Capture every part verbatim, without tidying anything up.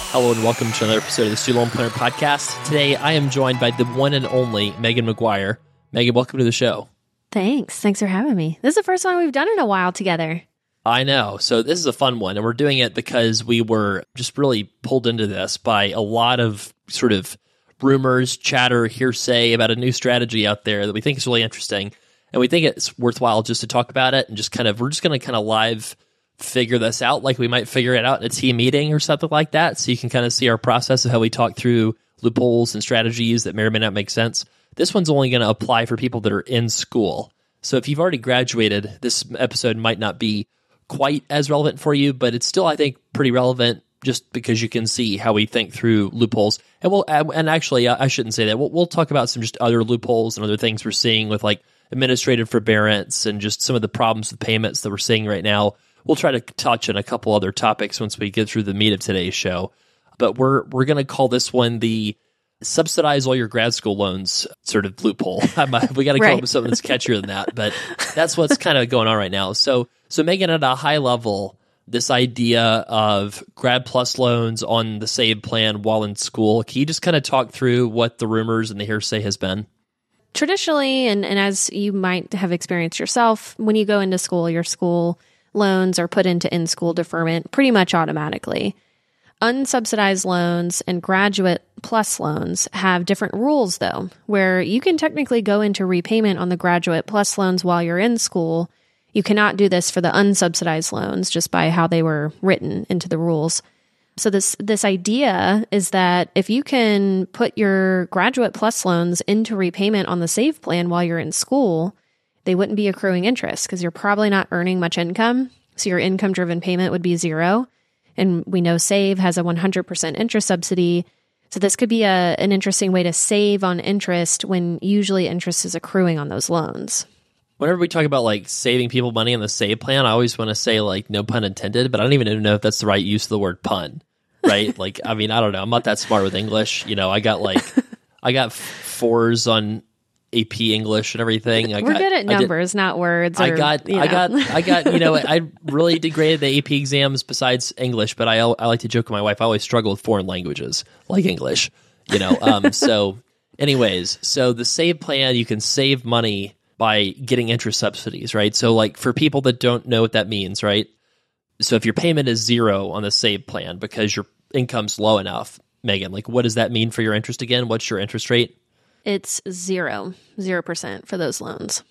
Hello and welcome to another episode of the Student Loan Planner Podcast. Today I am joined by the one and only Megan McGuire. Megan, welcome to the show. Thanks. Thanks for having me. This is the first one we've done in a while together. I know. So this is a fun one, and we're doing it because we were just really pulled into this by a lot of sort of rumors, chatter, hearsay about a new strategy out there that we think is really interesting. And we think it's worthwhile just to talk about it and just kind of, we're just going to kind of live figure this out like we might figure it out in a team meeting or something like that. So you can kind of see our process of how we talk through loopholes and strategies that may or may not make sense. This one's only going to apply for people that are in school. So if you've already graduated, this episode might not be quite as relevant for you, but it's still, I think, pretty relevant just because you can see how we think through loopholes. And we'll, and actually, I shouldn't say that. We'll, we'll talk about some just other loopholes and other things we're seeing with like administrative forbearance and just some of the problems with payments that we're seeing right now. We'll try to touch on a couple other topics once we get through the meat of today's show. But we're we're going to call this one the subsidize all your grad school loans sort of loophole. We got to come right. up with something that's catchier than that. But that's what's kind of going on right now. So, so Megan, at a high level, this idea of grad plus loans on the SAVE plan while in school, can you just kind of talk through what the rumors and the hearsay has been? Traditionally, and, and as you might have experienced yourself, when you go into school, your school loans are put into in-school deferment pretty much automatically. Unsubsidized loans and graduate plus loans have different rules, though, where you can technically go into repayment on the graduate plus loans while you're in school. You cannot do this for the unsubsidized loans just by how they were written into the rules. So this this idea is that if you can put your graduate plus loans into repayment on the SAVE plan while you're in school, they wouldn't be accruing interest because you're probably not earning much income. So your income-driven payment would be zero. And we know SAVE has a one hundred percent interest subsidy. So this could be a, an interesting way to save on interest when usually interest is accruing on those loans. Whenever we talk about like saving people money in the SAVE plan, I always want to say like no pun intended, but I don't even know if that's the right use of the word pun, right? Like, I mean, I don't know. I'm not that smart with English. You know, I got like, I got fours on A P English and everything. I We're got, good at numbers, did, not words. Or, I got, you know. I got, I got, you know, I really did great at the A P exams besides English, but I, I like to joke with my wife. I always struggle with foreign languages like English, you know? Um, so anyways, so the SAVE plan, you can save money by getting interest subsidies, right? So like for people that don't know what that means, right? So if your payment is zero on the SAVE plan because your income's low enough, Megan, like what does that mean for your interest again? What's your interest rate? It's zero, zero percent for those loans.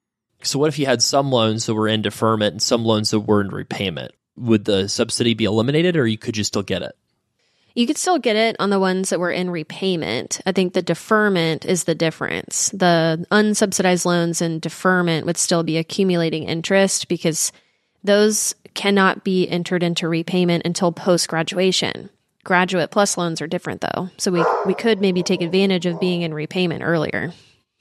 So what if you had some loans that were in deferment and some loans that were in repayment? Would the subsidy be eliminated or you could you still get it? You could still get it on the ones that were in repayment. I think the deferment is the difference. The unsubsidized loans and deferment would still be accumulating interest because those cannot be entered into repayment until post-graduation. Graduate plus loans are different, though. So we, we could maybe take advantage of being in repayment earlier.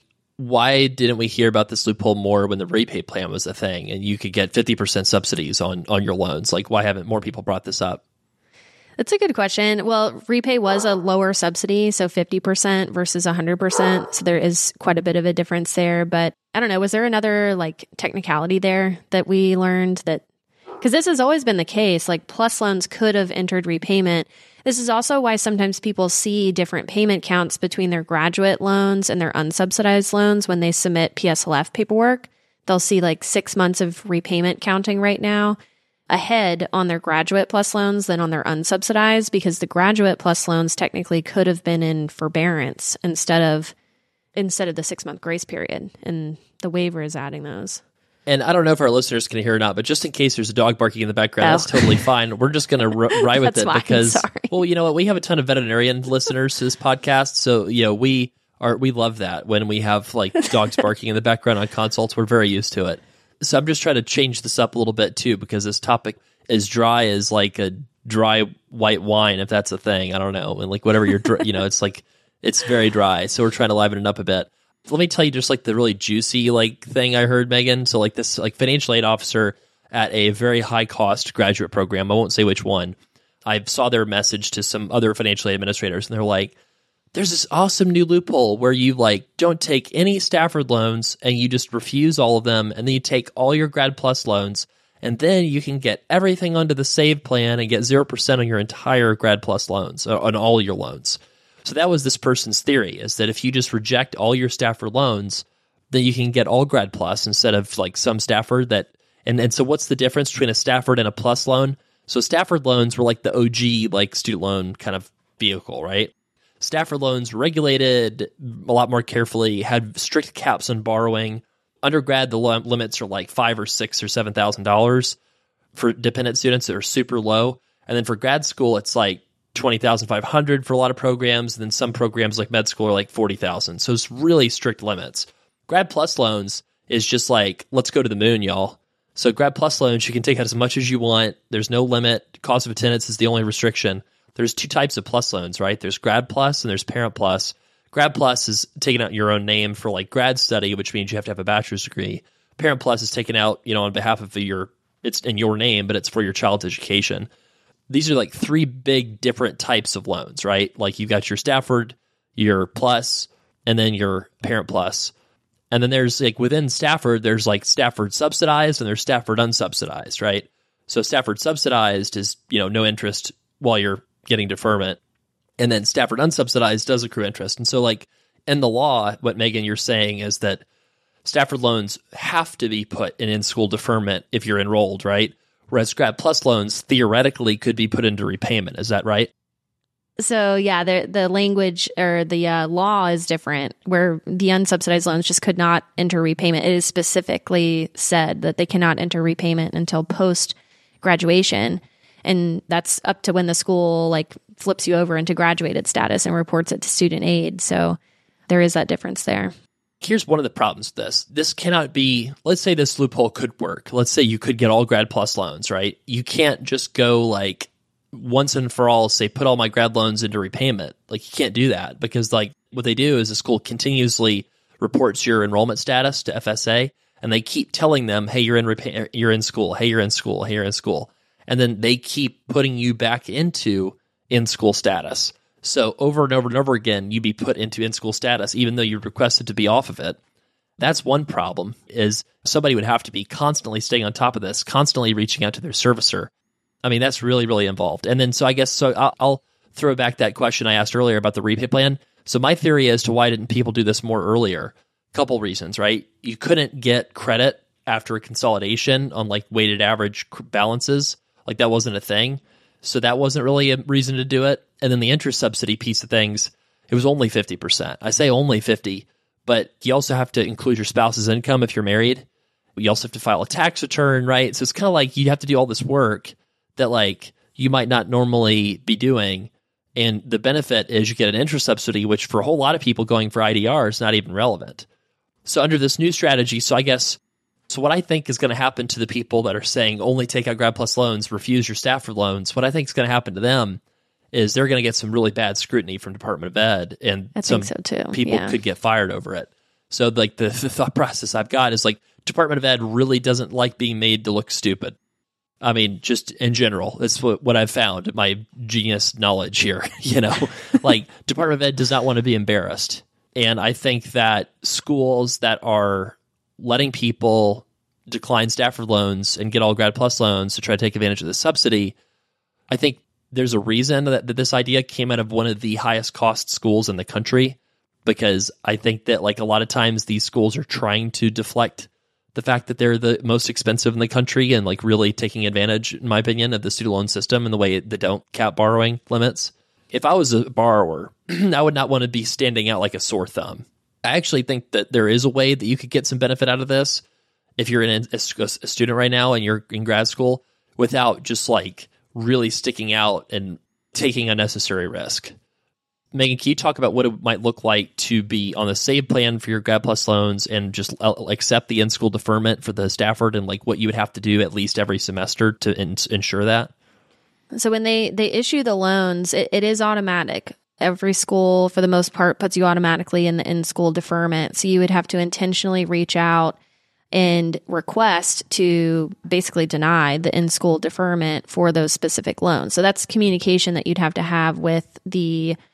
Why didn't we hear about this loophole more when the repay plan was a thing and you could get fifty percent subsidies on, on your loans? Like, why haven't more people brought this up? That's a good question. Well, repay was a lower subsidy, so fifty percent versus one hundred percent. So there is quite a bit of a difference there. But I don't know, was there another like technicality there that we learned that, because this has always been the case, like plus loans could have entered repayment. This is also why sometimes people see different payment counts between their graduate loans and their unsubsidized loans when they submit P S L F paperwork. They'll see like six months of repayment counting right now ahead on their graduate plus loans than on their unsubsidized, because the graduate plus loans technically could have been in forbearance instead of instead of the six month grace period, and the waiver is adding those. And I don't know if our listeners can hear or not, but just in case there's a dog barking in the background, oh. that's totally fine. We're just going to r- ride with That's it fine. because, Sorry. well, you know what? We have a ton of veterinarian listeners to this podcast. So, you know, we are, we love that when we have like dogs barking in the background on consults. We're very used to it. So I'm just trying to change this up a little bit too, because this topic is dry as like a dry white wine, if that's a thing. I don't know. And like whatever you're, dr- you know, it's like, it's very dry. So we're trying to liven it up a bit. Let me tell you just like the really juicy like thing I heard, Megan. So like this like financial aid officer at a very high cost graduate program. I won't say which one. I saw their message to some other financial aid administrators, and they're like, there's this awesome new loophole where you like don't take any Stafford loans and you just refuse all of them, and then you take all your Grad Plus loans And then you can get everything onto the save plan and get zero percent on your entire Grad Plus loans, on all your loans. So that was this person's theory, is that if you just reject all your Stafford loans, then you can get all Grad Plus instead of like some Stafford that, and, and so what's the difference between a Stafford and a Plus loan? So Stafford loans were like the O G, like student loan kind of vehicle, right? Stafford loans regulated a lot more carefully, had strict caps on borrowing. Undergrad, the limits are like five or six or seven thousand dollars for dependent students that are super low, and then for grad school, it's like twenty thousand five hundred for a lot of programs, and then some programs like med school are like forty thousand. So it's really strict limits. Grad Plus loans is just like, let's go to the moon, y'all. So Grad Plus loans, you can take out as much as you want. There's no limit. Cost of attendance is the only restriction. There's two types of Plus loans, right? There's Grad Plus and there's Parent Plus. Grad Plus is taking out your own name for like grad study, which means you have to have a bachelor's degree. Parent Plus is taken out, you know, on behalf of your, it's in your name, but it's for your child's education. These are like three big different types of loans, right? Like you've got your Stafford, your Plus, and then your Parent Plus. And then there's like within Stafford, there's like Stafford subsidized and there's Stafford unsubsidized, right? So Stafford subsidized is, you know, no interest while you're getting deferment. And then Stafford unsubsidized does accrue interest. And so like in the law, what Megan, you're saying is that Stafford loans have to be put in in-school deferment if you're enrolled, right? Whereas Grad Plus loans theoretically could be put into repayment. Is that right? So yeah, the the language or the uh, law is different, where the unsubsidized loans just could not enter repayment. It is specifically said that they cannot enter repayment until post-graduation. And that's up to when the school like flips you over into graduated status and reports it to student aid. So there is that difference there. Here's one of the problems with this. This cannot be, let's say this loophole could work. Let's say you could get all Grad Plus loans, right? You can't just go like once and for all say, put all my grad loans into repayment. Like you can't do that, because like what they do is the school continuously reports your enrollment status to F S A, and they keep telling them, hey, you're in repay- you're in school. Hey, you're in school. Hey, you're in school. And then they keep putting you back into in-school status. So over and over and over again, you'd be put into in-school status, even though you requested to be off of it. That's one problem, is somebody would have to be constantly staying on top of this, constantly reaching out to their servicer. I mean, that's really, really involved. And then, so I guess, so I'll, I'll throw back that question I asked earlier about the repay plan. So my theory as to why didn't people do this more earlier? Couple reasons, right? You couldn't get credit after a consolidation on like weighted average balances. Like that wasn't a thing. So that wasn't really a reason to do it. And then the interest subsidy piece of things, it was only fifty percent. I say only fifty, but you also have to include your spouse's income if you're married. You also have to file a tax return, right? So it's kind of like you have to do all this work that like you might not normally be doing. And the benefit is you get an interest subsidy, which for a whole lot of people going for I D R is not even relevant. So under this new strategy, so I guess, so what I think is going to happen to the people that are saying only take out Grad Plus loans, refuse your Stafford loans, what I think is going to happen to them is they're going to get some really bad scrutiny from Department of Ed, and I some think so too. people Yeah. could get fired over it. So like the, the thought process I've got is like Department of Ed really doesn't like being made to look stupid. I mean, just in general, that's what, what I've found, my genius knowledge here, you know, like Department of Ed does not want to be embarrassed. And I think that schools that are letting people decline Stafford loans and get all Grad Plus loans to try to take advantage of the subsidy, I think there's a reason that, that this idea came out of one of the highest cost schools in the country, because I think that like a lot of times these schools are trying to deflect the fact that they're the most expensive in the country and like really taking advantage, in my opinion, of the student loan system and the way they don't cap borrowing limits. If I was a borrower, I would not want to be standing out like a sore thumb. I actually think that there is a way that you could get some benefit out of this if you're in a, a student right now and you're in grad school without just like really sticking out and taking unnecessary risk. Megan, can you talk about what it might look like to be on the save plan for your Grad Plus loans and just accept the in-school deferment for the Stafford, and like what you would have to do at least every semester to in- ensure that? So when they, they issue the loans, it, it is automatic. Every school, for the most part, puts you automatically in the in-school deferment. So you would have to intentionally reach out and request to basically deny the in-school deferment for those specific loans. So that's communication that you'd have to have with the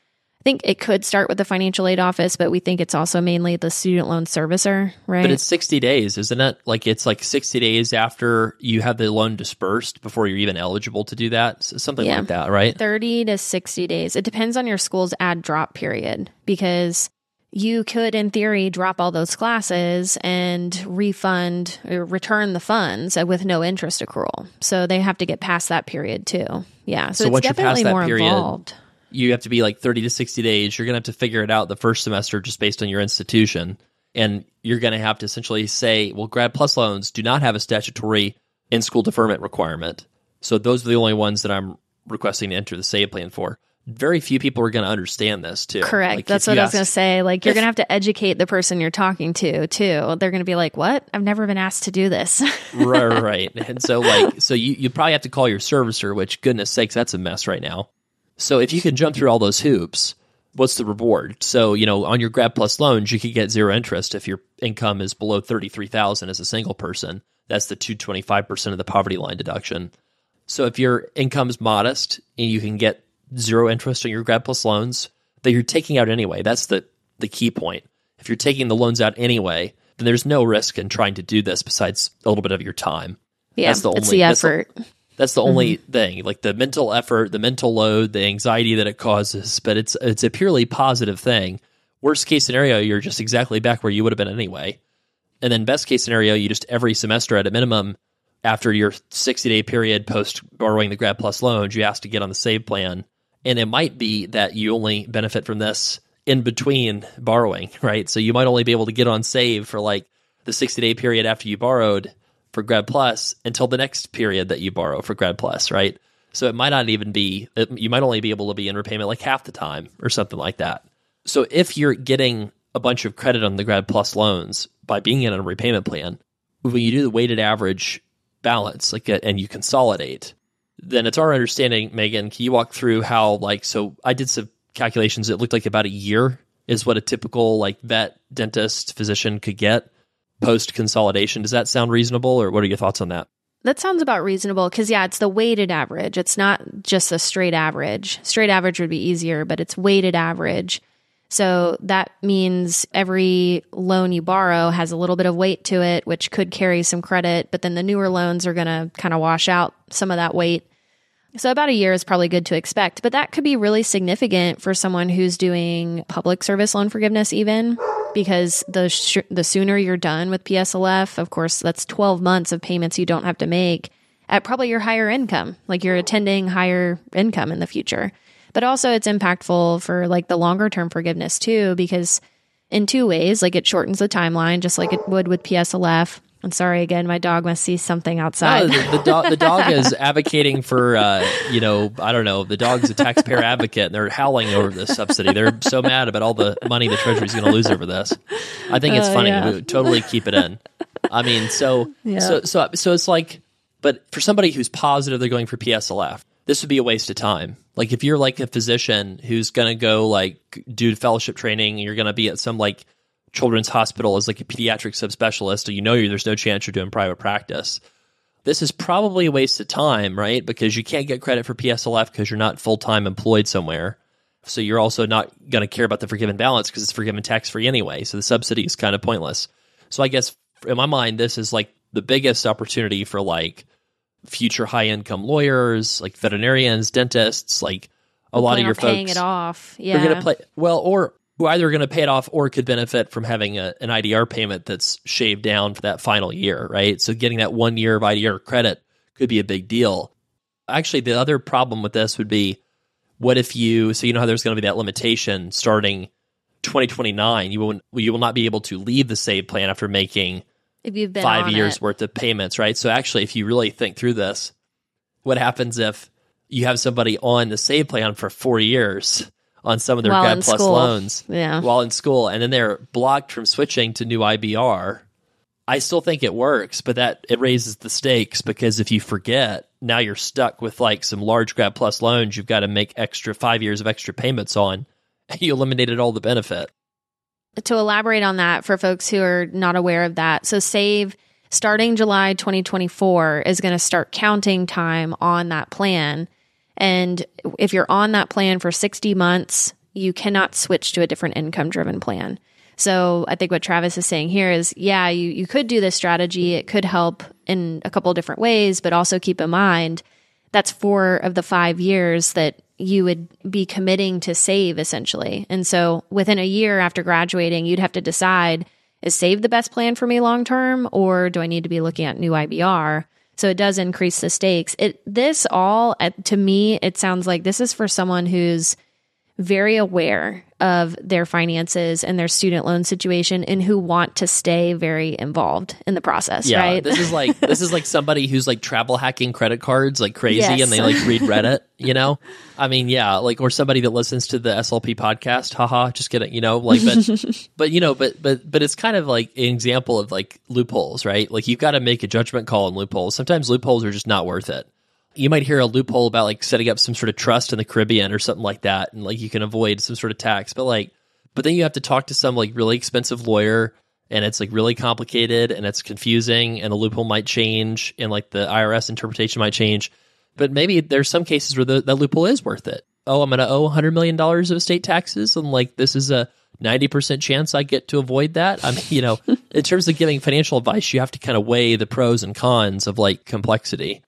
think it could start with the financial aid office, but we think it's also mainly the student loan servicer, right? But it's sixty days, isn't it? Like it's like sixty days after you have the loan dispersed before you're even eligible to do that. Something yeah. like that, right? thirty to sixty days. It depends on your school's add drop period, because you could, in theory, drop all those classes and refund or return the funds with no interest accrual. So they have to get past that period too. Yeah. So, so it's definitely more period, involved. You have to be like thirty to sixty days. You're going to have to figure it out the first semester just based on your institution. And you're going to have to essentially say, well, Grad Plus loans do not have a statutory in-school deferment requirement. So those are the only ones that I'm requesting to enter the SAVE plan for. Very few people are going to understand this too. Correct. Like That's what I was going to say. Like you're going to have to educate the person you're talking to too. They're going to be like, what? I've never been asked to do this. right, right. And so like, so you, you probably have to call your servicer, which goodness sakes, that's a mess right now. So if you can jump through all those hoops, what's the reward? So, you know, on your Grad Plus loans, you could get zero interest if your income is below thirty-three thousand as a single person. That's the two hundred twenty-five percent of the poverty line deduction. So if your income is modest and you can get zero interest on your Grad Plus loans that you're taking out anyway, that's the, the key point. If you're taking the loans out anyway, then there's no risk in trying to do this besides a little bit of your time. Yeah, that's the it's only, the effort. That's the, that's the mm-hmm. only thing, like the mental effort, the mental load, the anxiety that it causes, but it's it's a purely positive thing. Worst case scenario, you're just exactly back where you would have been anyway. And then best case scenario, you just every semester at a minimum, after your sixty-day period post borrowing the Grad Plus loans, you ask to get on the SAVE plan. And it might be that you only benefit from this in between borrowing, right? So you might only be able to get on SAVE for like the sixty-day period after you borrowed for Grad Plus until the next period that you borrow for Grad Plus, right? So it might not even be, you might only be able to be in repayment like half the time or something like that. So if you're getting a bunch of credit on the Grad Plus loans by being in a repayment plan, when you do the weighted average balance, like, and you consolidate, then it's our understanding, Megan, can you walk through how, like, so I did some calculations. It looked like about a year is what a typical, like, vet, dentist, physician could get post-consolidation. Does that sound reasonable, or what are your thoughts on that? That sounds about reasonable because, yeah, it's the weighted average. It's not just a straight average. Straight average would be easier, but it's weighted average. So that means every loan you borrow has a little bit of weight to it, which could carry some credit, but then the newer loans are going to kind of wash out some of that weight. So about a year is probably good to expect, but that could be really significant for someone who's doing public service loan forgiveness even, because the sh- the sooner you're done with P S L F, of course, that's twelve months of payments you don't have to make at probably your higher income, like you're attending higher income in the future. But also it's impactful for like the longer term forgiveness too, because in two ways, like it shortens the timeline, just like it would with P S L F. I'm sorry, again, my dog must see something outside. No, the, the, dog, the dog is advocating for, uh, you know, I don't know, the dog's a taxpayer advocate, and they're howling over this subsidy. They're so mad about all the money the Treasury's going to lose over this. I think it's uh, funny. Yeah. We would totally keep it in. I mean, so, yeah. so, so, so it's like, but for somebody who's positive they're going for P S L F, this would be a waste of time. Like if you're like a physician who's going to go like do fellowship training, you're going to be at some like children's hospital as like a pediatric subspecialist, and you know there's no chance you're doing private practice. This is probably a waste of time, right? Because you can't get credit for P S L F because you're not full-time employed somewhere. So you're also not going to care about the forgiven balance because it's forgiven tax-free anyway. So the subsidy is kind of pointless. So I guess in my mind, this is like the biggest opportunity for like future high-income lawyers, like veterinarians, dentists, like a lot of your folks. Paying it off. Yeah. They're going to play, well, or who either are going to pay it off or could benefit from having a, an I D R payment that's shaved down for that final year, right? So getting that one year of I D R credit could be a big deal. Actually, the other problem with this would be, what if you, so you know how there's going to be that limitation starting twenty twenty-nine, you will, you will not be able to leave the SAVE plan after making if you've been five years it. worth of payments, right? So actually, if you really think through this, what happens if you have somebody on the SAVE plan for four years on some of their Grad Plus school. loans yeah. while in school, and then they're blocked from switching to new I B R? I still think it works, but that it raises the stakes, because if you forget, now you're stuck with like some large Grad Plus loans you've got to make extra five years of extra payments on, and you eliminated all the benefit. To elaborate on that for folks who are not aware of that, so SAVE, starting July twenty twenty-four, is going to start counting time on that plan. And if you're on that plan for sixty months, you cannot switch to a different income-driven plan. So I think what Travis is saying here is, yeah, you, you could do this strategy. It could help in a couple of different ways, but also keep in mind that's four of the five years that you would be committing to save, essentially. And so within a year after graduating, you'd have to decide, is save the best plan for me long-term, or do I need to be looking at new I B R? So it does increase the stakes. It This all, to me, it sounds like this is for someone who's very aware of their finances and their student loan situation and who want to stay very involved in the process, yeah, right? this is like this is like somebody who's like travel hacking credit cards like crazy Yes. and they like read Reddit, you know? I mean, yeah, like or somebody that listens to the S L P podcast, haha, just kidding, you know, like but but you know, but but but it's kind of like an example of like loopholes, right? Like you've got to make a judgment call on loopholes. Sometimes loopholes are just not worth it. You might hear a loophole about like setting up some sort of trust in the Caribbean or something like that, and like you can avoid some sort of tax. But like, but then you have to talk to some like really expensive lawyer, and it's like really complicated and it's confusing, and the loophole might change, and like the I R S interpretation might change. But maybe there's some cases where the, that loophole is worth it. Oh, I'm going to owe one hundred million dollars of estate taxes, and like this is a ninety percent chance I get to avoid that. I mean, you know, in terms of giving financial advice, you have to kind of weigh the pros and cons of like complexity.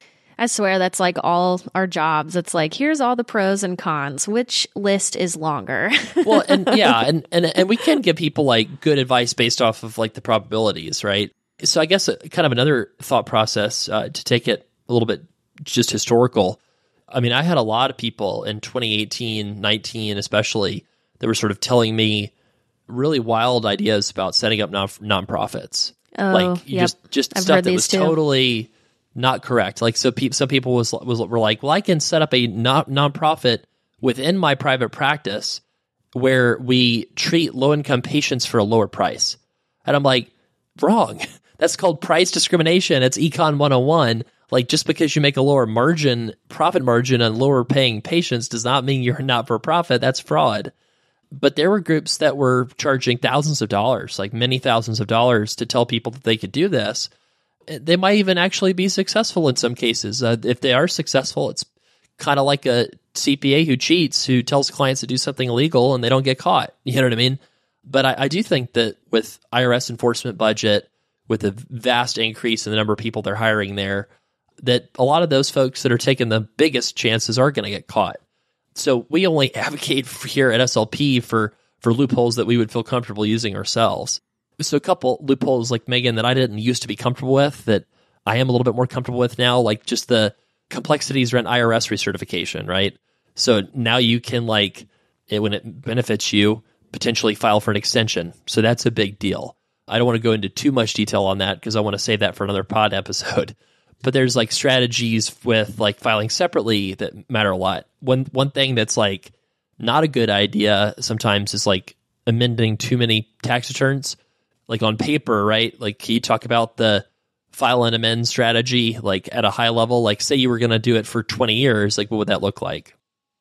I swear that's like all our jobs. It's like, here's all the pros and cons. Which list is longer? Well, and yeah, and, and and we can give people like good advice based off of like the probabilities, right? So I guess uh, kind of another thought process uh, to take it a little bit just historical. I mean, I had a lot of people in twenty eighteen, nineteen especially, that were sort of telling me really wild ideas about setting up non nonprofits. Oh, like you yep. just just I've stuff heard that these was too. totally not correct. Like, so pe- some people was, was were like, well, I can set up a non nonprofit within my private practice where we treat low income patients for a lower price. And I'm like, wrong. That's called price discrimination. It's Econ one oh one. Like, just because you make a lower margin, profit margin on lower paying patients does not mean you're not for profit. That's fraud. But there were groups that were charging thousands of dollars, like many thousands of dollars, to tell people that they could do this. They might even actually be successful in some cases. Uh, if they are successful, it's kind of like a C P A who cheats, who tells clients to do something illegal and they don't get caught. You know what I mean? But I, I do think that with I R S enforcement budget, with a vast increase in the number of people they're hiring there, that a lot of those folks that are taking the biggest chances are going to get caught. So we only advocate for here at S L P for, for loopholes that we would feel comfortable using ourselves. So a couple loopholes, like Megan, that I didn't used to be comfortable with, that I am a little bit more comfortable with now, like just the complexities around I R S recertification, right? So now you can, like, it, when it benefits you, potentially file for an extension. So that's a big deal. I don't want to go into too much detail on that because I want to save that for another pod episode. But there's like strategies with like filing separately that matter a lot. One one thing that's like not a good idea sometimes is like amending too many tax returns. Like on paper, right? Like, can you talk about the file and amend strategy, like at a high level? Like, say you were going to do it for twenty years, like what would that look like?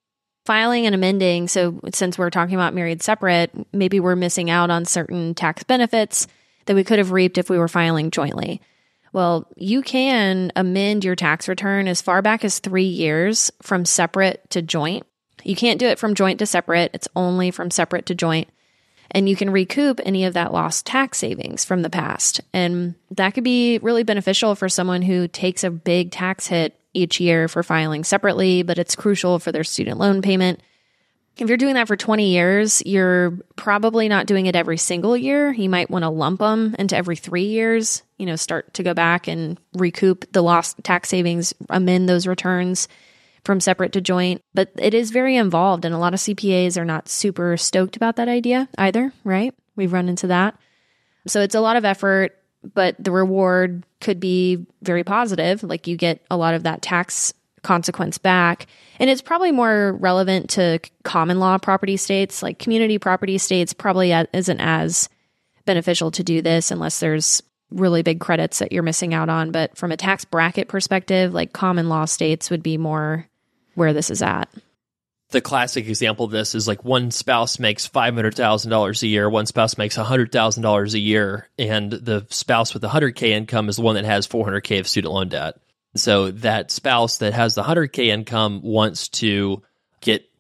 Filing and amending. So since we're talking about married separate, maybe we're missing out on certain tax benefits that we could have reaped if we were filing jointly. Well, you can amend your tax return as far back as three years from separate to joint. You can't do it from joint to separate. It's only from separate to joint. And you can recoup any of that lost tax savings from the past. And that could be really beneficial for someone who takes a big tax hit each year for filing separately, but it's crucial for their student loan payment. If you're doing that for twenty years, you're probably not doing it every single year. You might want to lump them into every three years, you know, start to go back and recoup the lost tax savings, amend those returns from separate to joint. But it is very involved, and a lot of C P As are not super stoked about that idea either, right? We've run into that. So it's a lot of effort, but the reward could be very positive. Like, you get a lot of that tax consequence back. And it's probably more relevant to common law property states. Like, community property states probably isn't as beneficial to do this unless there's really big credits that you're missing out on. But from a tax bracket perspective, like, common law states would be more where this is at. The classic example of this is like one spouse makes five hundred thousand dollars a year, one spouse makes one hundred thousand dollars a year, and the spouse with the one hundred K income is the one that has four hundred K of student loan debt. So that spouse that has the one hundred K income wants to get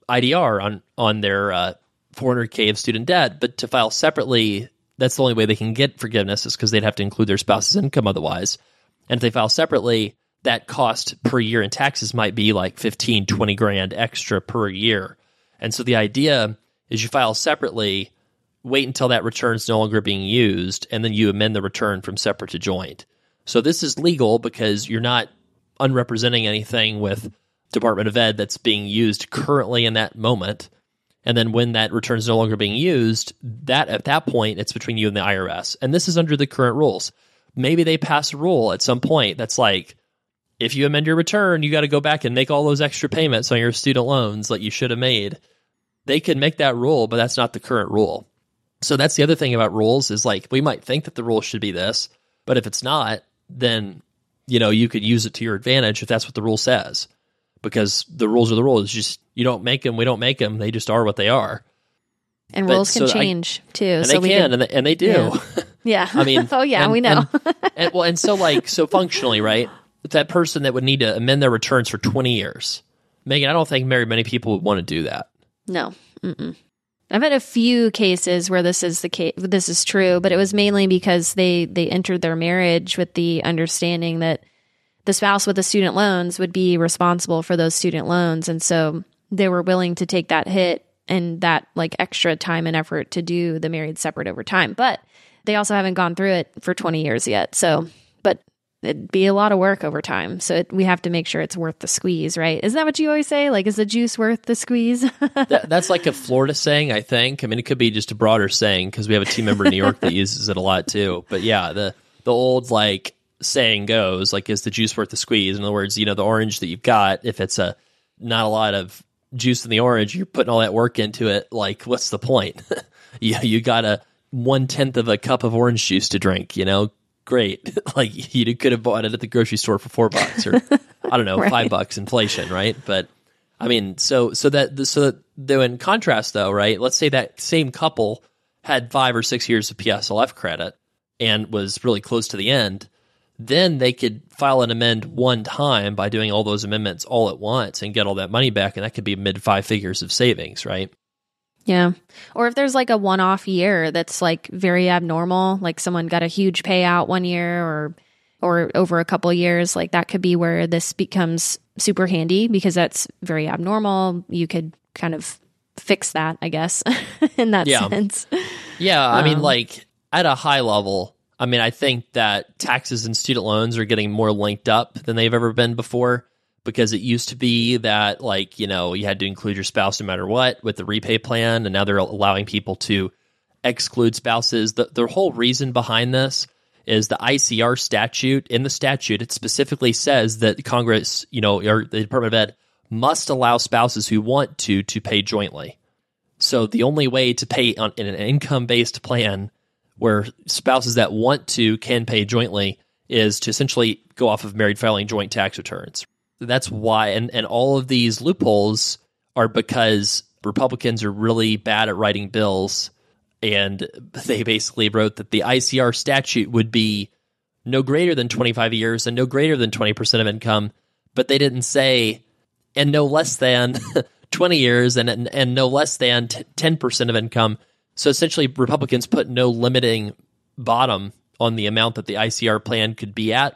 I D R on, on their uh, four hundred K of student debt, but to file separately, that's the only way they can get forgiveness is because they'd have to include their spouse's income otherwise. And if they file separately, that cost per year in taxes might be like fifteen, twenty grand extra per year. And so the idea is you file separately, wait until that return is no longer being used, and then you amend the return from separate to joint. So this is legal because you're not unrepresenting anything with Department of Ed that's being used currently in that moment. And then when that return is no longer being used, that at that point, it's between you and the I R S. And this is under the current rules. Maybe they pass a rule at some point that's like, if you amend your return, you got to go back and make all those extra payments on your student loans that you should have made. They could make that rule, but that's not the current rule. So that's the other thing about rules is like, we might think that the rule should be this, but if it's not, then, you know, you could use it to your advantage if that's what the rule says, because the rules are the rules. It's just, you don't make them, we don't make them. They just are what they are. And but, rules can so change I, too. And so they we can, can, and, they, and they do. Yeah. yeah. I mean, oh yeah, and, we know. and, and, well, and so like, so functionally, right? That person that would need to amend their returns for twenty years. Megan, I don't think very many people would want to do that. No. Mm-mm. I've had a few cases where this is the case, this is true, but it was mainly because they, they entered their marriage with the understanding that the spouse with the student loans would be responsible for those student loans. And so they were willing to take that hit and that like extra time and effort to do the married separate over time. But they also haven't gone through it for twenty years yet. So, but it'd be a lot of work over time. So it, we have to make sure it's worth the squeeze, right? Isn't that what you always say? Like, is the juice worth the squeeze? that, that's like a Florida saying, I think. I mean, it could be just a broader saying because we have a team member in New York that uses it a lot too. But yeah, the the old like saying goes, like, is the juice worth the squeeze? In other words, you know, the orange that you've got, if it's a not a lot of juice in the orange, you're putting all that work into it. Like, what's the point? you, you got a one-tenth of a cup of orange juice to drink, you know? Great. Like you could have bought it at the grocery store for four bucks or I don't know, right. five bucks inflation, right? But I mean, so so that so that though in contrast though, right? Let's say that same couple had five or six years of P S L F credit and was really close to the end, then they could file an amend one time by doing all those amendments all at once and get all that money back, and that could be mid five figures of savings, right? Yeah. Or if there's like a one-off year that's like very abnormal, like someone got a huge payout one year or or over a couple years, like that could be where this becomes super handy because that's very abnormal. You could kind of fix that, I guess, in that yeah. sense. Yeah. I um, mean, like at a high level, I mean, I think that taxes and student loans are getting more linked up than they've ever been before. Because it used to be that, like, you know, you had to include your spouse no matter what with the repay plan, and now they're allowing people to exclude spouses. The, the whole reason behind this is the I C R statute. In the statute, it specifically says that Congress, you know, or the Department of Ed must allow spouses who want to to pay jointly. So the only way to pay on, in an income-based plan where spouses that want to can pay jointly is to essentially go off of married filing joint tax returns. That's why, and, and all of these loopholes are because Republicans are really bad at writing bills, and they basically wrote that the I C R statute would be no greater than twenty-five years and no greater than twenty percent of income, but they didn't say, and no less than twenty years and, and, and no less than ten percent of income. So essentially, Republicans put no limiting bottom on the amount that the I C R plan could be at.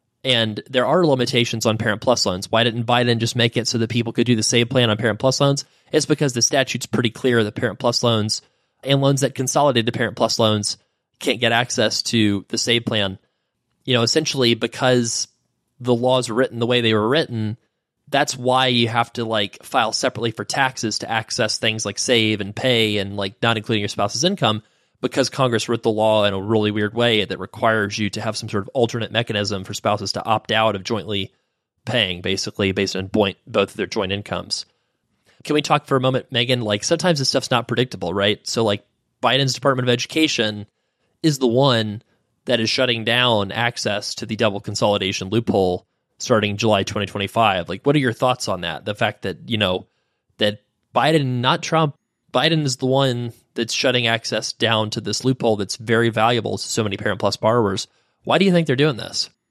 And there are limitations on Parent Plus loans. Why didn't Biden just make it so that people could do the same plan on Parent Plus loans? It's because the statute's pretty clear that Parent Plus loans and loans that consolidate to Parent Plus loans can't get access to the SAVE plan. You know, essentially because the laws were written the way they were written, that's why you have to like file separately for taxes to access things like SAVE and pay and like not including your spouse's income. Because Congress wrote the law in a really weird way that requires you to have some sort of alternate mechanism for spouses to opt out of jointly paying, basically based on both of their joint incomes. Can we talk for a moment, Megan? Like sometimes this stuff's not predictable, right? So like Biden's Department of Education is the one that is shutting down access to the double consolidation loophole starting July twenty twenty-five. Like, what are your thoughts on that? The fact that, you know, that Biden, not Trump, Biden is the one that's shutting access down to this loophole that's very valuable to so many Parent Plus borrowers. Why do you think they're doing this?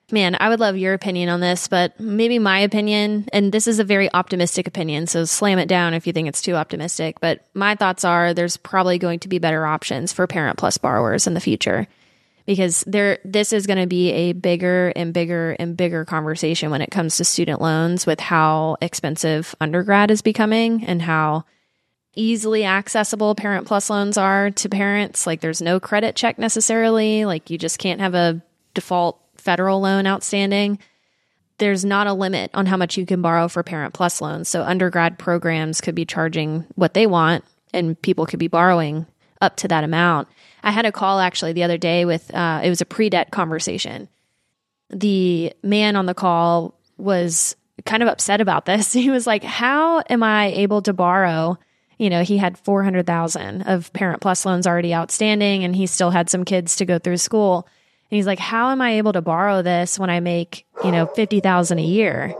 Man, I would love your opinion on this, but maybe my opinion, and this is a very optimistic opinion, so slam it down if you think it's too optimistic, but my thoughts are there's probably going to be better options for Parent Plus borrowers in the future, because there this is going to be a bigger and bigger and bigger conversation when it comes to student loans with how expensive undergrad is becoming and how easily accessible Parent Plus loans are to parents. Like, there's no credit check necessarily. Like, you just can't have a default federal loan outstanding. There's not a limit on how much you can borrow for Parent Plus loans. So undergrad programs could be charging what they want, and people could be borrowing up to that amount. I had a call actually the other day with, uh, it was a pre-debt conversation. The man on the call was kind of upset about this. He was like, how am I able to borrow? You know, he had four hundred thousand of Parent Plus loans already outstanding, and he still had some kids to go through school. And he's like, how am I able to borrow this when I make, you know, fifty thousand a year?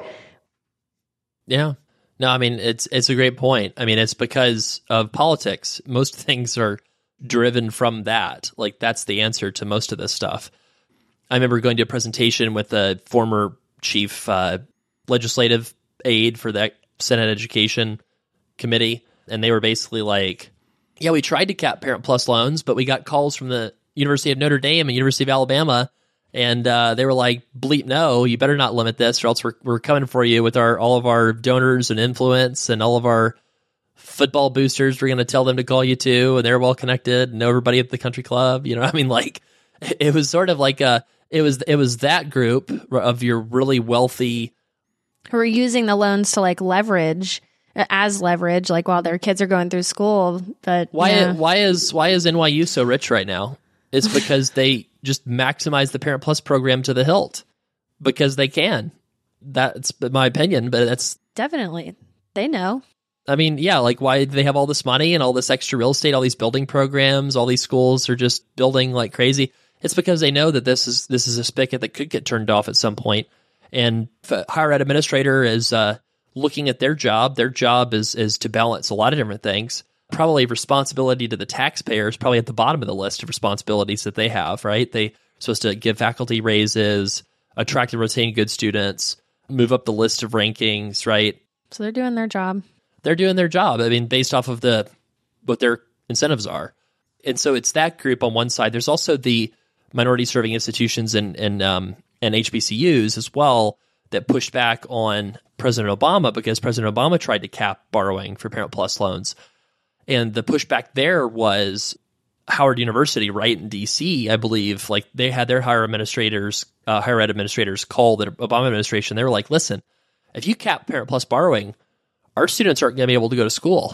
Yeah. No, I mean, it's it's a great point. I mean, it's because of politics. Most things are driven from that. Like, that's the answer to most of this stuff. I remember going to a presentation with a former chief uh, legislative aide for the Senate Education Committee, and they were basically like, yeah, we tried to cap Parent Plus loans, but we got calls from the University of Notre Dame and University of Alabama, and uh, they were like, bleep no, you better not limit this, or else we're, we're coming for you with our all of our donors and influence and all of our football boosters. We're going to tell them to call you too, and they're well connected, and everybody at the country club. You know, I mean, like, it was sort of like a, it was it was that group of your really wealthy who are using the loans to like leverage as leverage, like while their kids are going through school. But why yeah. why is why is N Y U so rich right now? It's because they just maximize the Parent Plus program to the hilt because they can. That's my opinion, but that's definitely, they know. I mean, yeah, like, why do they have all this money and all this extra real estate, all these building programs, all these schools are just building like crazy? It's because they know that this is this is a spigot that could get turned off at some point. And if a higher ed administrator is uh, looking at their job, their job is is to balance a lot of different things. Probably responsibility to the taxpayers, probably at the bottom of the list of responsibilities that they have, right? They're supposed to give faculty raises, attract and retain good students, move up the list of rankings, right? So they're doing their job. They're doing their job. I mean, based off of the what their incentives are. And so it's that group on one side. There's also the minority serving institutions and and um, and H B C Us as well that pushed back on President Obama because President Obama tried to cap borrowing for Parent Plus loans. And the pushback there was Howard University, right in D C, I believe, like they had their higher administrators, uh, higher ed administrators call the Obama administration. They were like, listen, if you cap Parent Plus borrowing, our students aren't going to be able to go to school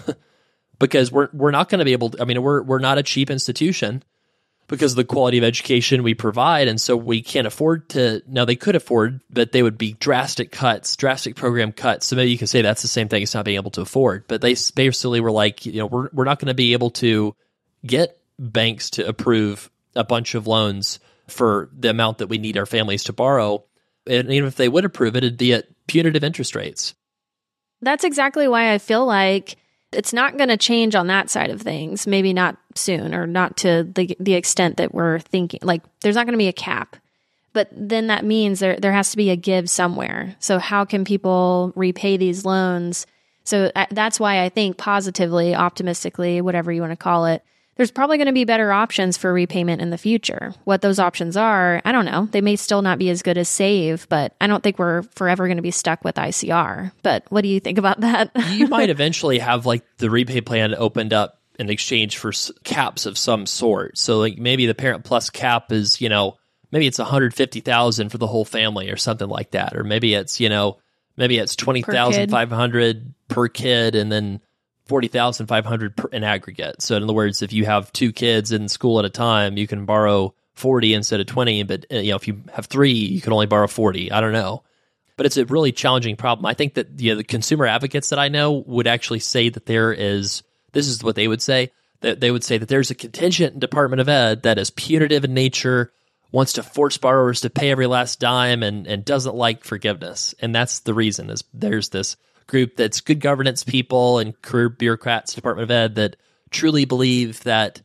because we're we're not going to be able to, I mean, we're we're not a cheap institution because of the quality of education we provide. And so we can't afford to, now they could afford, but they would be drastic cuts, drastic program cuts. So maybe you can say that's the same thing as not being able to afford. But they basically were like, you know, we're we're not going to be able to get banks to approve a bunch of loans for the amount that we need our families to borrow. And even if they would approve it, it'd be at punitive interest rates. That's exactly why I feel like it's not going to change on that side of things. Maybe not soon, or not to the the extent that we're thinking. Like, there's not going to be a cap. But then that means there there has to be a give somewhere. So how can people repay these loans? So uh, that's why I think positively, optimistically, whatever you want to call it, there's probably going to be better options for repayment in the future. What those options are, I don't know. They may still not be as good as SAVE, but I don't think we're forever going to be stuck with I C R. But what do you think about that? You might eventually have like the repay plan opened up in exchange for caps of some sort. So like maybe the Parent Plus cap is, you know, maybe it's one hundred fifty thousand dollars for the whole family or something like that. Or maybe it's, you know, maybe it's twenty thousand five hundred dollars per kid and then forty thousand five hundred dollars in aggregate. So in other words, if you have two kids in school at a time, you can borrow forty instead of twenty. But you know, if you have three, you can only borrow forty. I don't know. But it's a really challenging problem. I think that you know, the consumer advocates that I know would actually say that there is, this is what they would say, that they would say that there's a contingent in Department of Ed that is punitive in nature, wants to force borrowers to pay every last dime, and, and doesn't like forgiveness. And that's the reason, is there's this group that's good governance people and career bureaucrats, Department of Ed, that truly believe that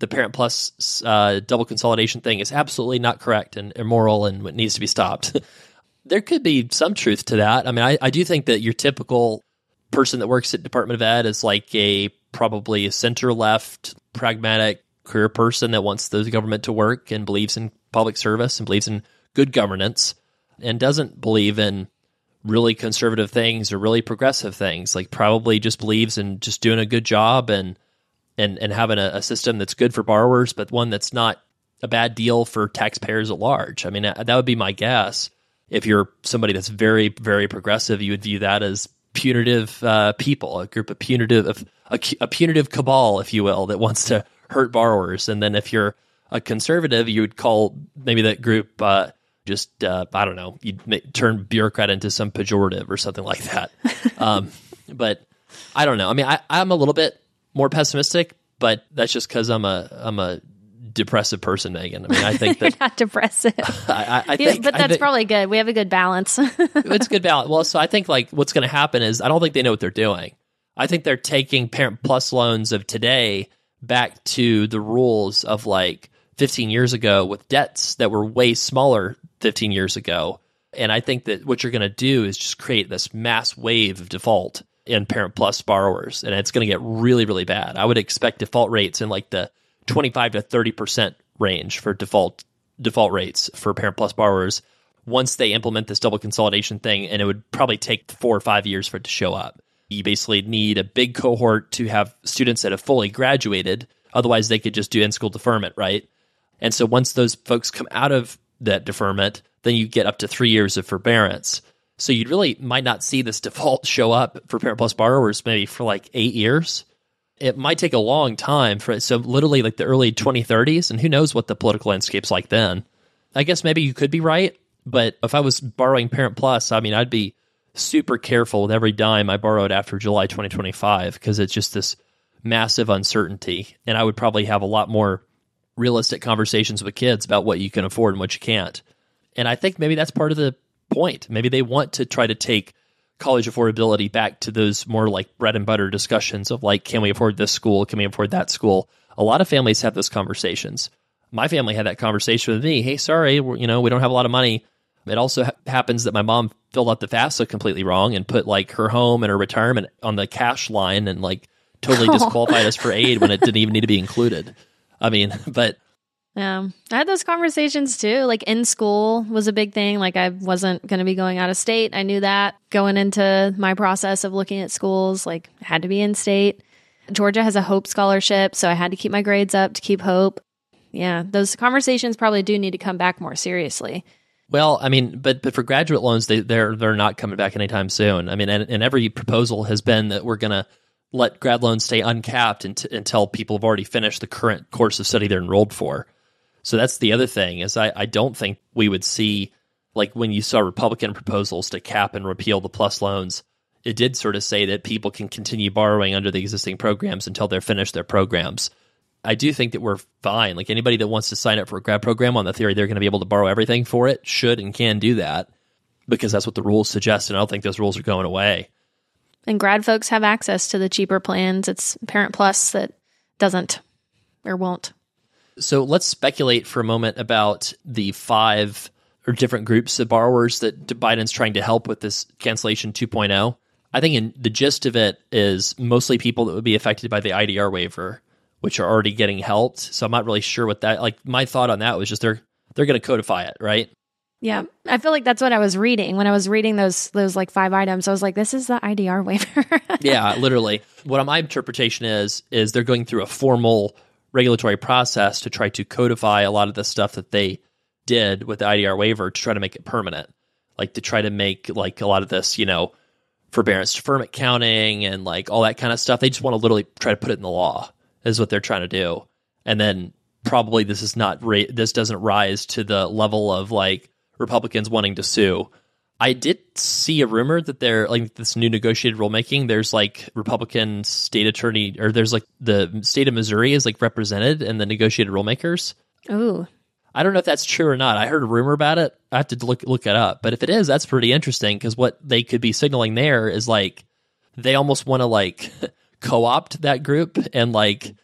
the Parent Plus uh, double consolidation thing is absolutely not correct and immoral and what needs to be stopped. There could be some truth to that. I mean, I, I do think that your typical person that works at Department of Ed is like a probably a center-left, pragmatic career person that wants the government to work and believes in public service and believes in good governance and doesn't believe in really conservative things or really progressive things. Like probably just believes in just doing a good job and and and having a, a system that's good for borrowers, but one that's not a bad deal for taxpayers at large. I mean, that would be my guess. If you're somebody that's very, very progressive, you would view that as punitive uh, people, a group of punitive, a, a punitive cabal, if you will, that wants to hurt borrowers. And then if you're a conservative, you would call maybe that group uh, just, uh, I don't know, you'd make, turn bureaucrat into some pejorative or something like that. um, but I don't know. I mean, I, I'm a little bit more pessimistic, but that's just because I'm a I'm a depressive person, Megan. I mean, I think that You're not depressive. I, I, I yeah, think, but that's I think, probably good. We have a good balance. It's a good balance. Well, so I think like what's going to happen is I don't think they know what they're doing. I think they're taking Parent Plus loans of today back to the rules of like fifteen years ago with debts that were way smaller fifteen years ago. And I think that what you're going to do is just create this mass wave of default in Parent Plus borrowers, and it's going to get really, really bad. I would expect default rates in like the twenty-five to thirty percent range for default default rates for Parent Plus borrowers once they implement this double consolidation thing, and it would probably take four or five years for it to show up. You basically need a big cohort to have students that have fully graduated. Otherwise, they could just do in-school deferment, right? And so once those folks come out of that deferment, then you get up to three years of forbearance. So you really might not see this default show up for Parent Plus borrowers maybe for like eight years. It might take a long time for it. So literally like the early twenty thirties, and who knows what the political landscape's like then. I guess maybe you could be right, but if I was borrowing Parent Plus, I mean, I'd be super careful with every dime I borrowed after July twenty twenty-five because it's just this massive uncertainty. And I would probably have a lot more realistic conversations with kids about what you can afford and what you can't. And I think maybe that's part of the point. Maybe they want to try to take college affordability back to those more like bread and butter discussions of like, can we afford this school? Can we afford that school? A lot of families have those conversations. My family had that conversation with me. Hey, sorry, we're, you know, we don't have a lot of money. It also ha- happens that my mom filled out the FAFSA completely wrong and put like her home and her retirement on the cash line and like totally Oh. disqualified us for aid when it didn't even need to be included. I mean, but Yeah, I had those conversations too. Like in school was a big thing. Like I wasn't going to be going out of state. I knew that going into my process of looking at schools, like I had to be in state. Georgia has a Hope scholarship, so I had to keep my grades up to keep Hope. Yeah, those conversations probably do need to come back more seriously. Well, I mean, but but for graduate loans, they they're they're not coming back anytime soon. I mean, and, and every proposal has been that we're going to let grad loans stay uncapped unt- until people have already finished the current course of study they're enrolled for. So that's the other thing is I, I don't think we would see, like when you saw Republican proposals to cap and repeal the PLUS loans, it did sort of say that people can continue borrowing under the existing programs until they're finished their programs. I do think that we're fine. Like anybody that wants to sign up for a grad program on the theory they're going to be able to borrow everything for it should and can do that because that's what the rules suggest, and I don't think those rules are going away. And grad folks have access to the cheaper plans. It's Parent Plus that doesn't or won't. So let's speculate for a moment about the five or different groups of borrowers that Biden's trying to help with this cancellation two point oh. I think in the gist of it is mostly people that would be affected by the I D R waiver, which are already getting helped. So I'm not really sure what that, like my thought on that was just they're they're going to codify it, right? Yeah, I feel like that's what I was reading. When I was reading those those like five items, I was like, this is the I D R waiver. Yeah, literally. What my interpretation is, is they're going through a formal regulatory process to try to codify a lot of the stuff that they did with the I D R waiver to try to make it permanent. Like to try to make like a lot of this, you know, forbearance deferment counting and like all that kind of stuff. They just want to literally try to put it in the law is what they're trying to do. And then probably this is not, ra- this doesn't rise to the level of like Republicans wanting to sue. I did see a rumor that they're like this new negotiated rulemaking. There's like Republican state attorney, or there's like the state of Missouri is like represented in the negotiated rulemakers. Ooh. I don't know if that's true or not. I heard a rumor about it. I have to look look it up. But if it is, that's pretty interesting because what they could be signaling there is like they almost want to like co-opt that group and like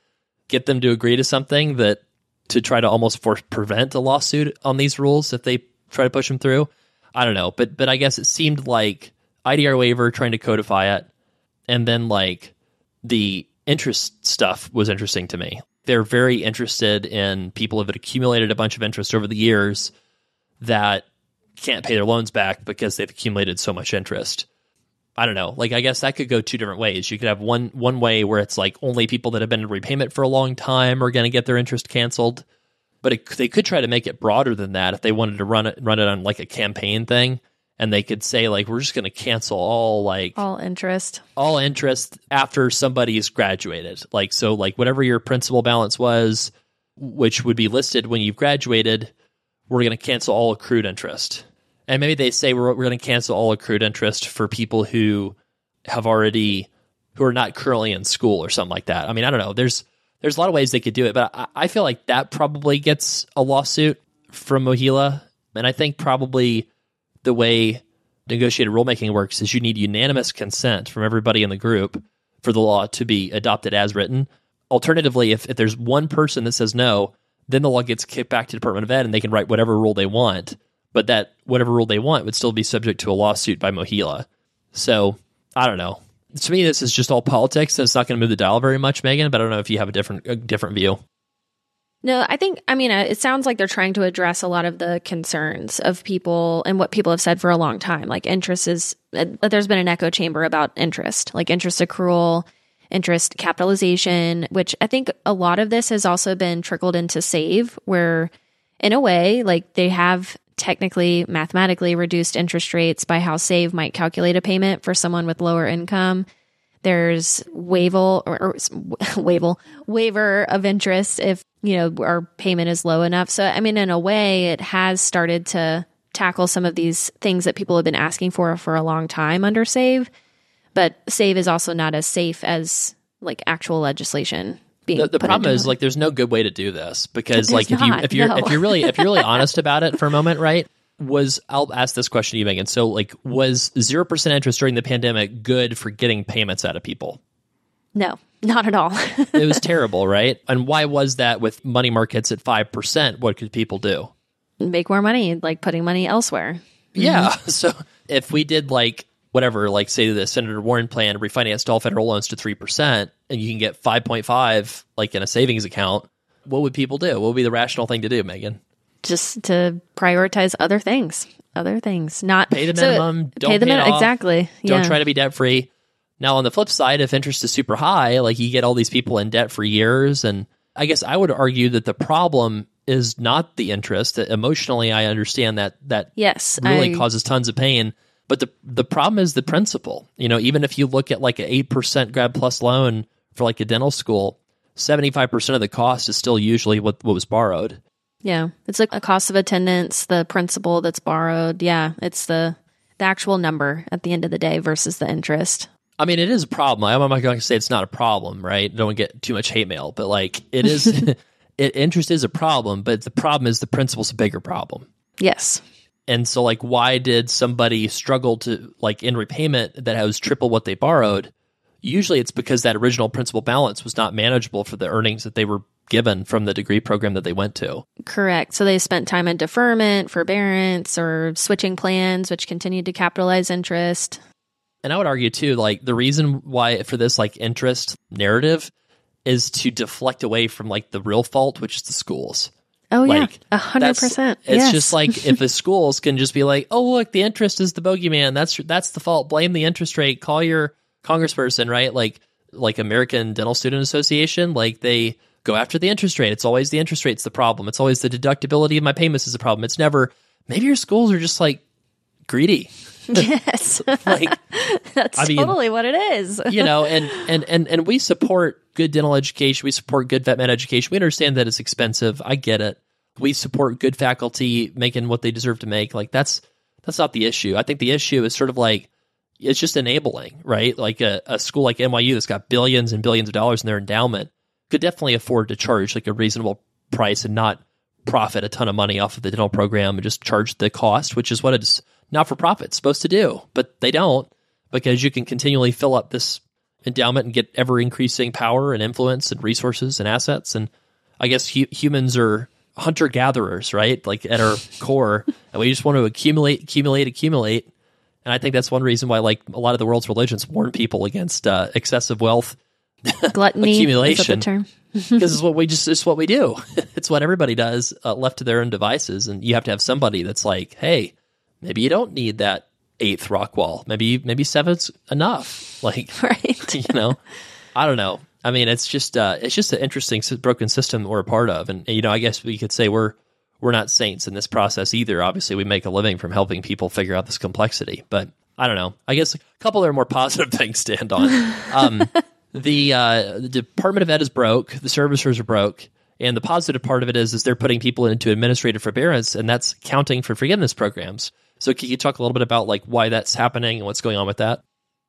get them to agree to something that to try to almost force prevent a lawsuit on these rules if they try to push them through. I don't know, but but I guess it seemed like I D R waiver trying to codify it, and then like the interest stuff was interesting to me. They're very interested in people who have accumulated a bunch of interest over the years that can't pay their loans back because they've accumulated so much interest. I don't know. Like, I guess that could go two different ways. You could have one one way where it's like only people that have been in repayment for a long time are going to get their interest canceled. But it, they could try to make it broader than that if they wanted to run it run it on like a campaign thing. And they could say, like, we're just going to cancel all like all interest, all interest after somebody's graduated. Like, so like whatever your principal balance was, which would be listed when you've graduated, we're going to cancel all accrued interest. And maybe they say we're, we're going to cancel all accrued interest for people who have already, who are not currently in school or something like that. I mean, I don't know. There's there's a lot of ways they could do it, but I, I feel like that probably gets a lawsuit from MOHELA. And I think probably the way negotiated rulemaking works is you need unanimous consent from everybody in the group for the law to be adopted as written. Alternatively, if, if there's one person that says no, then the law gets kicked back to Department of Ed and they can write whatever rule they want. But that whatever rule they want would still be subject to a lawsuit by MOHELA. So, I don't know. To me, this is just all politics, so it's not going to move the dial very much, Megan, but I don't know if you have a different a different view. No, I think, I mean, it sounds like they're trying to address a lot of the concerns of people and what people have said for a long time. Like interest is, there's been an echo chamber about interest, like interest accrual, interest capitalization, which I think a lot of this has also been trickled into SAVE, where in a way, like they have technically, mathematically reduced interest rates by how SAVE might calculate a payment for someone with lower income. There's waiver or, or waiver waiver of interest if, you know, our payment is low enough. So, I mean, in a way, it has started to tackle some of these things that people have been asking for for a long time under SAVE. But SAVE is also not as safe as like actual legislation. Being the the put problem into is it. like there's no good way to do this because There's like if you not, if you're no. if you're really if you're really honest about it for a moment, right? Was I'll ask this question to you, Megan. So like was zero percent interest during the pandemic good for getting payments out of people? No, not at all. It was terrible, right? And why was that with money markets at five percent? What could people do? Make more money, like putting money elsewhere. Yeah. So if we did like whatever, like say the Senator Warren plan, refinanced all federal loans to three percent and you can get five point five like in a savings account, what would people do? What would be the rational thing to do, Megan? Just to prioritize other things, other things, not Pay the so- minimum, don't pay the pay it minimum. off, Exactly. Don't yeah. try to be debt free. Now, on the flip side, if interest is super high, like you get all these people in debt for years. And I guess I would argue that the problem is not the interest. That emotionally, I understand that that Yes, really I- causes tons of pain. But the the problem is the principal. You know, even if you look at like an eight percent Grad Plus loan for like a dental school, seventy-five percent of the cost is still usually what, what was borrowed. Yeah, it's like a cost of attendance, the principal that's borrowed. Yeah, it's the the actual number at the end of the day versus the interest. I mean, it is a problem. I'm not going to say it's not a problem, right? Don't get too much hate mail, but like it is, it, interest is a problem, but the problem is the principal's a bigger problem. Yes. And so like, why did somebody struggle to like in repayment that has triple what they borrowed? Usually it's because that original principal balance was not manageable for the earnings that they were given from the degree program that they went to. Correct. So they spent time in deferment, forbearance, or switching plans, which continued to capitalize interest. And I would argue too, like the reason why for this like interest narrative is to deflect away from like the real fault, which is the schools. Oh, Like, yeah. A hundred that's- percent. It's Yes. just like if the schools can just be like, oh, look, the interest is the bogeyman. That's that's the fault. Blame the interest rate. Call your congressperson, right? Like like American Dental Student Association, like they go after the interest rate. It's always the interest rate's the problem. It's always the deductibility of my payments is the problem. It's never, maybe your schools are just like greedy. Yes. Like, That's I mean, totally what it is. you know, and, and, and, and we support good dental education. We support good vet med education. We understand that it's expensive. I get it. We support good faculty making what they deserve to make. Like that's, that's not the issue. I think the issue is sort of like, it's just enabling, right? Like a, a school like N Y U that's got billions and billions of dollars in their endowment could definitely afford to charge like a reasonable price and not profit a ton of money off of the dental program and just charge the cost, which is what it's not for profit supposed to do. But they don't, because you can continually fill up this endowment and get ever increasing power and influence and resources and assets. And I guess hu- humans are hunter gatherers, right? Like at our core, and we just want to accumulate, accumulate, accumulate. And I think that's one reason why, like, a lot of the world's religions warn people against uh, excessive wealth, gluttony, accumulation. is that the term? Because it's what we just it's what we do. It's what everybody does, uh, left to their own devices. And you have to have somebody that's like, hey, maybe you don't need that eighth rock wall. Maybe maybe seven's enough. Like, right? You know, I don't know. I mean, it's just uh, it's just an interesting broken system that we're a part of. And you know, I guess we could say we're we're not saints in this process either. Obviously, we make a living from helping people figure out this complexity. But I don't know. I guess a couple of more positive things to end on. Um, The, uh, the Department of Ed is broke. The servicers are broke. And the positive part of it is, is they're putting people into administrative forbearance, and that's counting for forgiveness programs. So can you talk a little bit about like why that's happening and what's going on with that?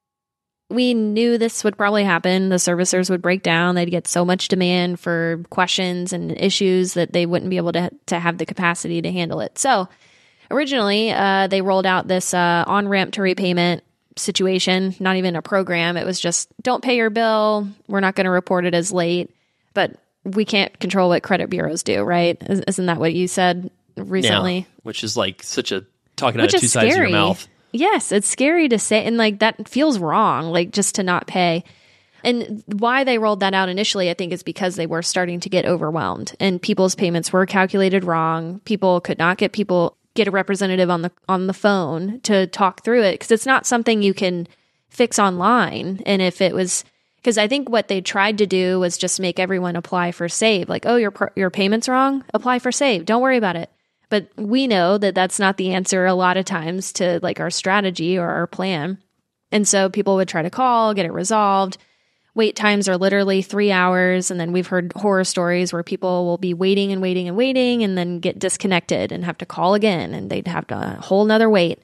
We knew this would probably happen. The servicers would break down. They'd get so much demand for questions and issues that they wouldn't be able to, to have the capacity to handle it. So originally, uh, they rolled out this uh, on-ramp to repayment situation, not even a program. It was just, don't pay your bill. We're not going to report it as late. But we can't control what credit bureaus do, right? Isn't that what you said recently? Yeah, which is like such a talking which out of two is sides of scary. your mouth. Yes, it's scary to say. And like that feels wrong, like just to not pay. And why they rolled that out initially, I think, is because they were starting to get overwhelmed and people's payments were calculated wrong. People could not get people get a representative on the on the phone to talk through it, because it's not something you can fix online. And if it was, because I think what they tried to do was just make everyone apply for SAVE, like, oh, your your payment's wrong, apply for SAVE, don't worry about it. But we know that that's not the answer a lot of times to like our strategy or our plan. And so people would try to call, get it resolved. Wait times are literally three hours. And then we've heard horror stories where people will be waiting and waiting and waiting and then get disconnected and have to call again. And they'd have to a whole nother wait.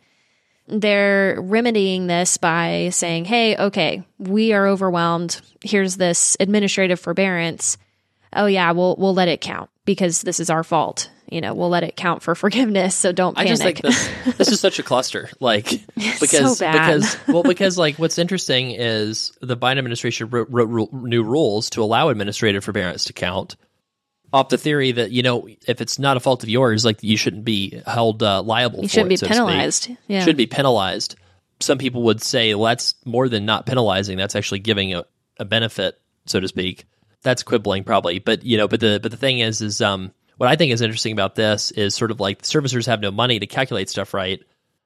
They're remedying this by saying, hey, okay, we are overwhelmed. Here's this administrative forbearance. Oh yeah, we'll we'll let it count because this is our fault. You know, we'll let it count for forgiveness. So don't panic. I just think this, this is such a cluster. Like, because, so bad. because, well, because like what's interesting is the Biden administration wrote, wrote new rules to allow administrative forbearance to count off the theory that, you know, if it's not a fault of yours, like you shouldn't be held uh, liable you for shouldn't it. be so penalized. Yeah. Should be penalized. Some people would say, well, that's more than not penalizing. That's actually giving a, a benefit, so to speak. That's quibbling probably. But, you know, but the, but the thing is, is, um, what I think is interesting about this is sort of like the servicers have no money to calculate stuff right.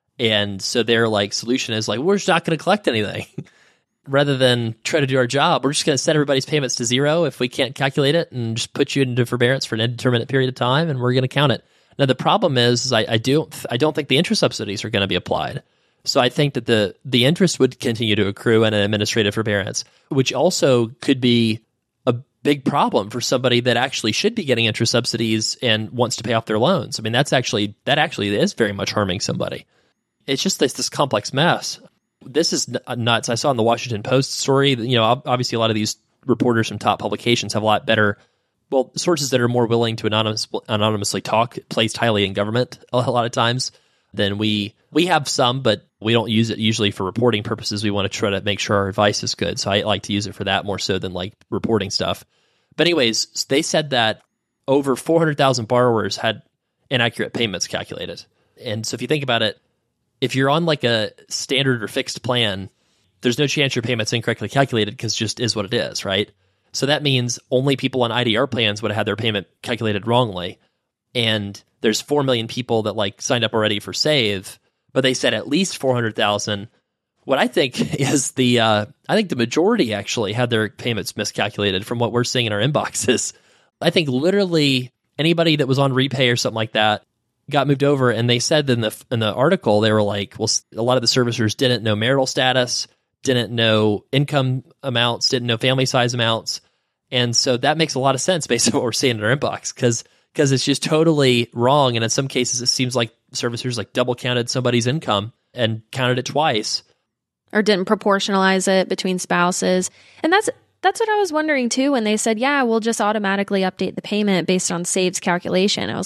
And so their like solution is like, we're just not going to collect anything. Rather than try to do our job, we're just going to set everybody's payments to zero if we can't calculate it and just put you into forbearance for an indeterminate period of time, and we're going to count it. Now, the problem is, is I, I, do, I don't think the interest subsidies are going to be applied. So I think that the, the interest would continue to accrue in an administrative forbearance, which also could be a big problem for somebody that actually should be getting interest subsidies and wants to pay off their loans. I mean, that's actually that actually is very much harming somebody. It's just this this complex mess. This is nuts. I saw in the Washington Post story that, you know, obviously a lot of these reporters from top publications have a lot better, well, sources that are more willing to anonymous, anonymously talk, placed highly in government a lot of times than we we have some, but we don't use it usually for reporting purposes. We want to try to make sure our advice is good. So I like to use it for that more so than like reporting stuff. But anyways, they said that over four hundred thousand borrowers had inaccurate payments calculated. And so if you think about it, if you're on like a standard or fixed plan, there's no chance your payment's incorrectly calculated because it just is what it is, right? So that means only people on I D R plans would have had their payment calculated wrongly. And there's four million people that like signed up already for SAVE, but they said at least four hundred thousand. What I think is the, uh, I think the majority actually had their payments miscalculated from what we're seeing in our inboxes. I think literally anybody that was on Repay or something like that got moved over, and they said in the in the article, they were like, well, a lot of the servicers didn't know marital status, didn't know income amounts, didn't know family size amounts. And so that makes a lot of sense based on what we're seeing in our inbox, because because it's just totally wrong. And in some cases, it seems like servicers like double counted somebody's income and counted it twice. Or didn't proportionalize it between spouses. And that's that's what I was wondering too when they said, yeah, we'll just automatically update the payment based on SAVE's calculation. I was like,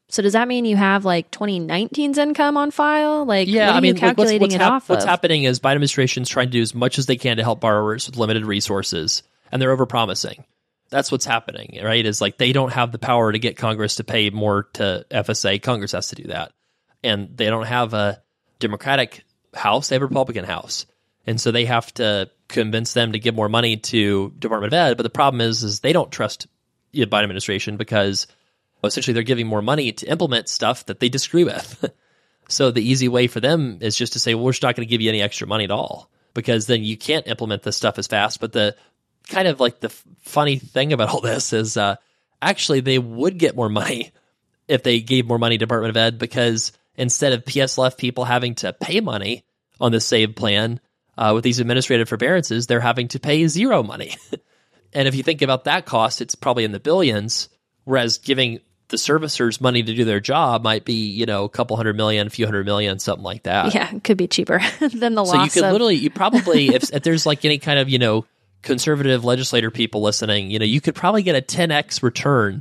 So does that mean you have like twenty nineteen's income on file? Like, yeah, what are I mean, you calculating like what's, what's it hap- off what's of? happening is Biden administration is trying to do as much as they can to help borrowers with limited resources, and they're overpromising. That's what's happening, right? Is like they don't have the power to get Congress to pay more to F S A. Congress has to do that. And they don't have a Democratic House, they have a Republican House. And so they have to convince them to give more money to Department of Ed. But the problem is, is they don't trust the Biden administration because essentially they're giving more money to implement stuff that they disagree with. So the easy way for them is just to say, well, we're just not going to give you any extra money at all, because then you can't implement this stuff as fast. But the kind of like the f- funny thing about all this is uh, actually they would get more money if they gave more money to Department of Ed, because instead of P S L F people having to pay money on the SAVE plan uh, with these administrative forbearances, they're having to pay zero money. And if you think about that cost, it's probably in the billions, whereas giving the servicers money to do their job might be, you know, a couple hundred million, a few hundred million, something like that. Yeah, it could be cheaper than the so loss you could of... literally, you probably, if, if there's like any kind of, you know, conservative legislator people listening, you know, you could probably get a ten x return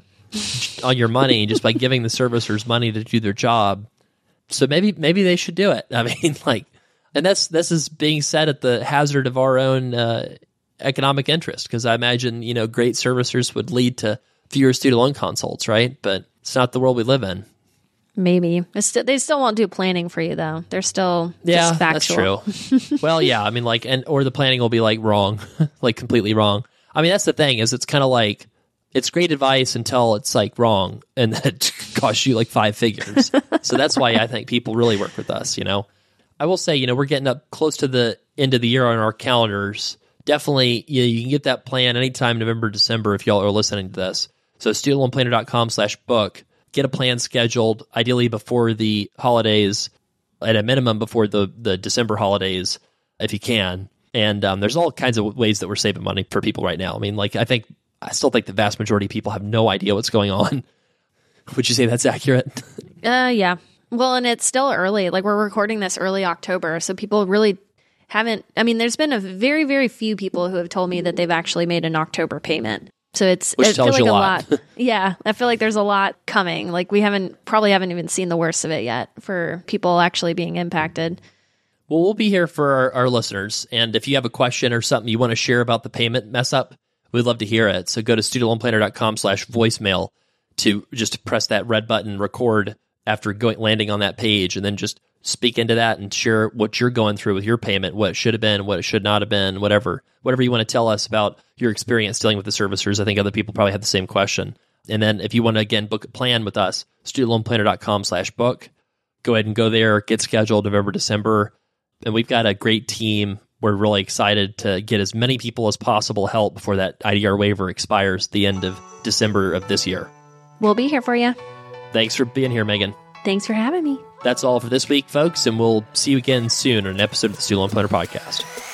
on your money just by giving the servicers money to do their job. So maybe maybe they should do it. I mean, like, and that's this is being said at the hazard of our own uh, economic interest, because I imagine, you know, great servicers would lead to fewer student loan consults, right? But it's not the world we live in. Maybe. It's st- they still won't do planning for you, though. They're still Yeah, just factual. that's true. Well, yeah, I mean, like, and or the planning will be like wrong, like completely wrong. I mean, that's the thing, is it's kind of like, it's great advice until it's like wrong, and that costs you like five figures. So that's why I think people really work with us, you know. I will say, you know, we're getting up close to the end of the year on our calendars. Definitely, you, know, you can get that plan anytime November, December, if y'all are listening to this. So student loan planner dot com slash book. Get a plan scheduled, ideally before the holidays, at a minimum before the, the December holidays, if you can. And um, there's all kinds of ways that we're saving money for people right now. I mean, like, I think, I still think the vast majority of people have no idea what's going on. Would you say that's accurate? Uh, yeah. Well, and it's still early. Like, we're recording this early October, so people really haven't, I mean, there's been a very, very few people who have told me that they've actually made an October payment. So it's, Which I tells feel like you a a lot. lot. Yeah. I feel like there's a lot coming. Like, we haven't, probably haven't even seen the worst of it yet for people actually being impacted. Well, we'll be here for our, our listeners. And if you have a question or something you want to share about the payment mess up, we'd love to hear it. So go to student loan planner dot com slash voicemail to just press that red button, record after going landing on that page, and then just speak into that and share what you're going through with your payment, what it should have been, what it should not have been, whatever. Whatever you want to tell us about your experience dealing with the servicers. I think other people probably have the same question. And then if you want to, again, book a plan with us, student loan planner dot com slash book. Go ahead and go there, get scheduled November, December. And we've got a great team. We're really excited to get as many people as possible help before that I D R waiver expires at the end of December of this year. We'll be here for you. Thanks for being here, Megan. Thanks for having me. That's all for this week, folks, and we'll see you again soon on an episode of the Student Loan Planner Podcast.